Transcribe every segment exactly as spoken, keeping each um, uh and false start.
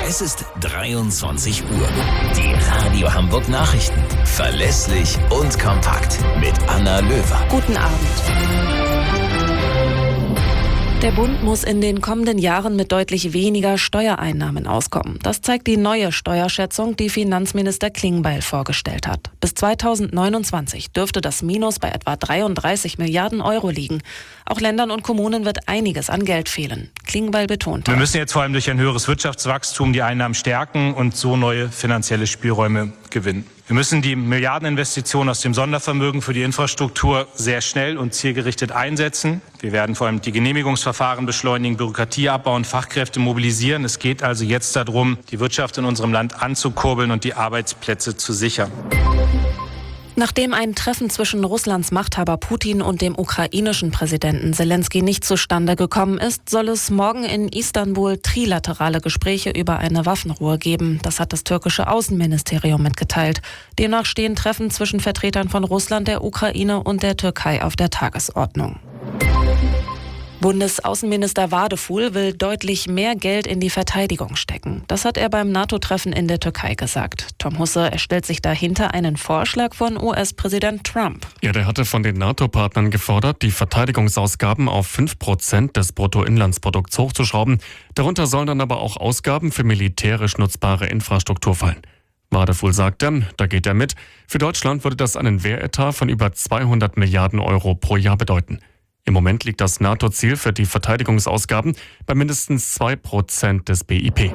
Es ist dreiundzwanzig Uhr. Die Radio Hamburg Nachrichten. Verlässlich und kompakt mit Anna Löwer. Guten Abend. Der Bund muss in den kommenden Jahren mit deutlich weniger Steuereinnahmen auskommen. Das zeigt die neue Steuerschätzung, die Finanzminister Klingbeil vorgestellt hat. Bis zweitausendneunundzwanzig dürfte das Minus bei etwa dreiunddreißig Milliarden Euro liegen. Auch Ländern und Kommunen wird einiges an Geld fehlen. Klingbeil betonte: Wir müssen jetzt vor allem durch ein höheres Wirtschaftswachstum die Einnahmen stärken und so neue finanzielle Spielräume gewinnen. Wir müssen die Milliardeninvestitionen aus dem Sondervermögen für die Infrastruktur sehr schnell und zielgerichtet einsetzen. Wir werden vor allem die Genehmigungsverfahren beschleunigen, Bürokratie abbauen, Fachkräfte mobilisieren. Es geht also jetzt darum, die Wirtschaft in unserem Land anzukurbeln und die Arbeitsplätze zu sichern. Nachdem ein Treffen zwischen Russlands Machthaber Putin und dem ukrainischen Präsidenten Selenskyj nicht zustande gekommen ist, soll es morgen in Istanbul trilaterale Gespräche über eine Waffenruhe geben. Das hat das türkische Außenministerium mitgeteilt. Demnach stehen Treffen zwischen Vertretern von Russland, der Ukraine und der Türkei auf der Tagesordnung. Bundesaußenminister Wadefuhl will deutlich mehr Geld in die Verteidigung stecken. Das hat er beim NATO-Treffen in der Türkei gesagt. Tom Husse, er stellt sich dahinter einen Vorschlag von U S-Präsident Trump. Ja, der hatte von den NATO-Partnern gefordert, die Verteidigungsausgaben auf fünf Prozent des Bruttoinlandsprodukts hochzuschrauben. Darunter sollen dann aber auch Ausgaben für militärisch nutzbare Infrastruktur fallen. Wadefuhl sagte, da geht er mit, für Deutschland würde das einen Wehretat von über zweihundert Milliarden Euro pro Jahr bedeuten. Im Moment liegt das NATO-Ziel für die Verteidigungsausgaben bei mindestens zwei Prozent des B I P.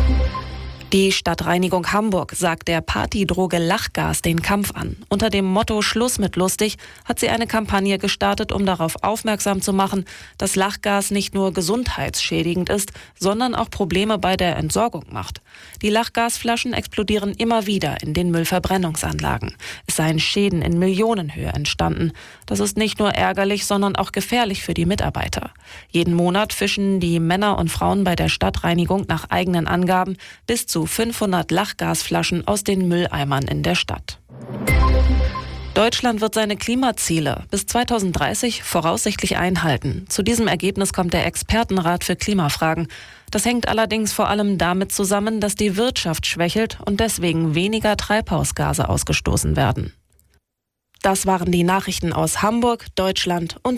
Die Stadtreinigung Hamburg sagt der Partydroge Lachgas den Kampf an. Unter dem Motto Schluss mit lustig hat sie eine Kampagne gestartet, um darauf aufmerksam zu machen, dass Lachgas nicht nur gesundheitsschädigend ist, sondern auch Probleme bei der Entsorgung macht. Die Lachgasflaschen explodieren immer wieder in den Müllverbrennungsanlagen. Es seien Schäden in Millionenhöhe entstanden. Das ist nicht nur ärgerlich, sondern auch gefährlich für die Mitarbeiter. Jeden Monat fischen die Männer und Frauen bei der Stadtreinigung nach eigenen Angaben bis zu fünfhundert Lachgasflaschen aus den Mülleimern in der Stadt. Deutschland wird seine Klimaziele bis zweitausenddreißig voraussichtlich einhalten. Zu diesem Ergebnis kommt der Expertenrat für Klimafragen. Das hängt allerdings vor allem damit zusammen, dass die Wirtschaft schwächelt und deswegen weniger Treibhausgase ausgestoßen werden. Das waren die Nachrichten aus Hamburg, Deutschland und